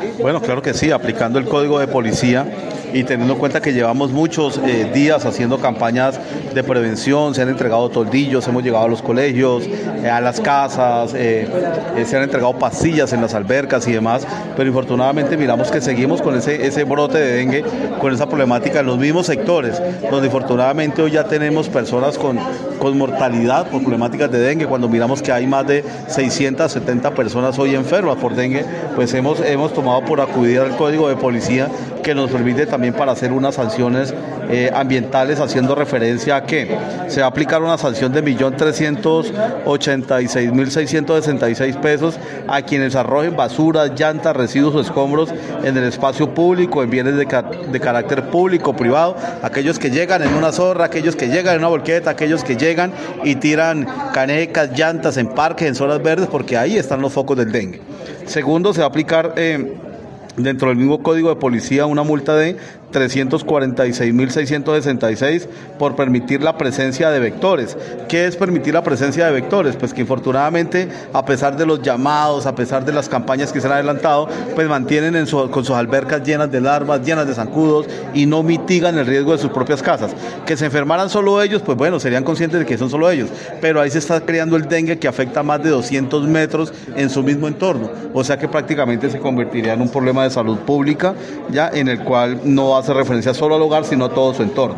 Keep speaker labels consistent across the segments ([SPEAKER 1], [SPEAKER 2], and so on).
[SPEAKER 1] Bueno, claro que sí, aplicando el código de policía y teniendo en cuenta que llevamos muchos días haciendo campañas de prevención, se han entregado toldillos, hemos llegado a los colegios, a las casas, se han entregado pastillas en las albercas y demás, pero infortunadamente miramos que seguimos con ese brote de dengue, con esa problemática en los mismos sectores, donde infortunadamente hoy ya tenemos personas con mortalidad por problemáticas de dengue. Cuando miramos que hay más de 670 personas hoy enfermas por dengue, pues hemos tomado por acudir al código de policía, que nos permite también para hacer unas sanciones ambientales, haciendo referencia a que se va a aplicar una sanción de 1.386.666 pesos a quienes arrojen basura, llantas, residuos o escombros en el espacio público, en bienes de carácter público o privado, aquellos que llegan en una zorra, aquellos que llegan en una volqueta, aquellos que llegan y tiran canecas, llantas en parques, en zonas verdes, porque ahí están los focos del dengue. Segundo, se va a aplicar dentro del mismo código de policía una multa de 346.666 por permitir la presencia de vectores. ¿Qué es permitir la presencia de vectores? Pues que infortunadamente, a pesar de los llamados, a pesar de las campañas que se han adelantado, pues mantienen con sus albercas llenas de larvas, llenas de zancudos, y no mitigan el riesgo de sus propias casas. Que se enfermaran solo ellos, pues bueno, serían conscientes de que son solo ellos, pero ahí se está creando el dengue, que afecta a más de 200 metros en su mismo entorno, o sea que prácticamente se convertiría en un problema de salud pública, ya en el cual no hace referencia solo al hogar, sino a todo su entorno.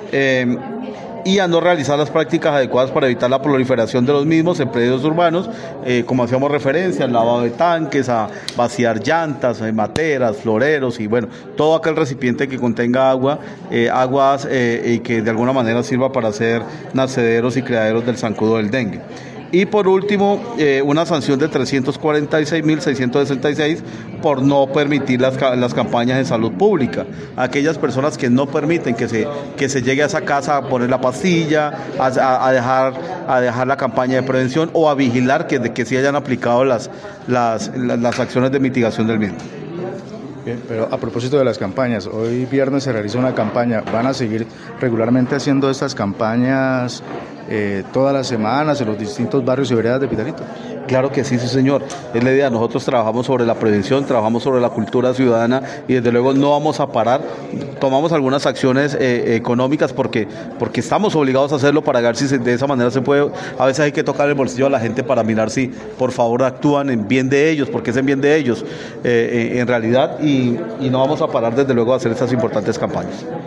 [SPEAKER 1] Y a no realizar las prácticas adecuadas para evitar la proliferación de los mismos en predios urbanos, como hacíamos referencia, al lavado de tanques, a vaciar llantas, materas, floreros y bueno, todo aquel recipiente que contenga aguas y que de alguna manera sirva para hacer nacederos y criaderos del zancudo del dengue. Y por último, una sanción de 346.666 por no permitir las campañas de salud pública. Aquellas personas que no permiten que se llegue a esa casa a poner la pastilla, a dejar la campaña de prevención o a vigilar que se hayan aplicado las acciones de mitigación del mismo.
[SPEAKER 2] Bien, pero a propósito de las campañas, hoy viernes se realiza una campaña. ¿Van a seguir regularmente haciendo estas campañas todas las semanas en los distintos barrios y veredas de Pitalito?
[SPEAKER 1] Claro que sí, sí señor, es la idea. Nosotros trabajamos sobre la prevención, trabajamos sobre la cultura ciudadana y desde luego no vamos a parar. Tomamos algunas acciones económicas porque estamos obligados a hacerlo para ver si de esa manera se puede. A veces hay que tocar el bolsillo a la gente para mirar si por favor actúan en bien de ellos, porque es en bien de ellos en realidad, y no vamos a parar desde luego a hacer estas importantes campañas.